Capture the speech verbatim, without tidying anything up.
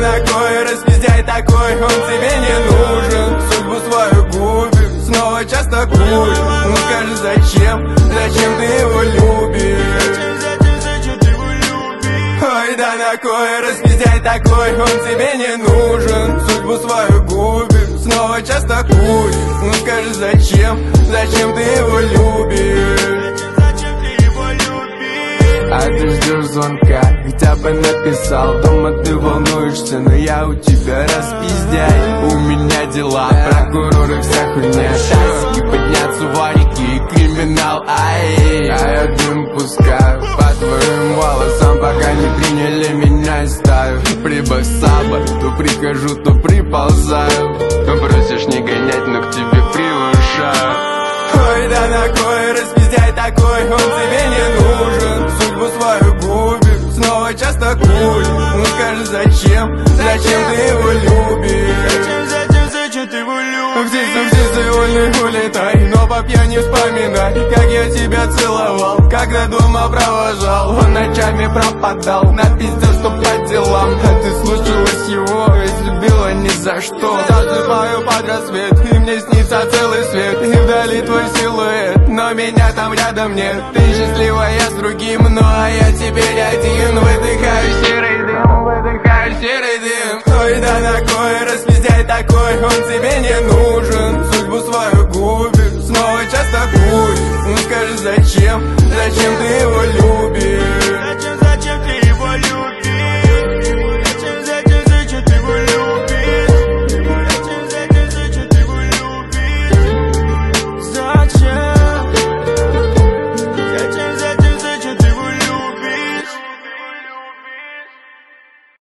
на кой, распиздяй такой, он тебе не нужен. Судьбу свою губишь, снова часто куришь. Ну скажи, зачем, зачем ты его любишь? Ой, да на кой, распиздяй такой, он тебе не нужен. Судьбу свою губишь, снова часто куришь. Ну скажи, зачем, зачем ты его любишь? А ты ждешь звонка, хотя бы написал. Дома ты волнуешься, но я у тебя распиздяй. У меня дела, прокуроры, вся хуйня. Тасики, подняться варики и криминал, ай. А я дым пускаю по твоим волосам, пока не приняли меня из стаю. Прибасаба, то прихожу, то приползаю. Просишь не гонять, но к тебе превышаю. Ой, да на кой, распиздяй такой, он тебе не нужен. Судьбу свою губишь, снова часто куришь. Ну скажи, зачем, зачем ты его любишь? Зачем, зачем ты его любишь? Птица, птица, вольный улетай, но по пьяни вспоминай, как я тебя целовал, когда дома провожал. Он ночами пропадал, напиздел, что по делам. А ты слушалась его, ведь любила ни за что. Засыпаю под рассвет, и мне снится целый свет, и вдали твой силуэт, но меня там рядом нет. Ты счастливая с другим, ну а я теперь один. Выдыхаю серый дым, выдыхаю серый дым. Ой, да на кой, распиздяй такой, он тебе не нужен.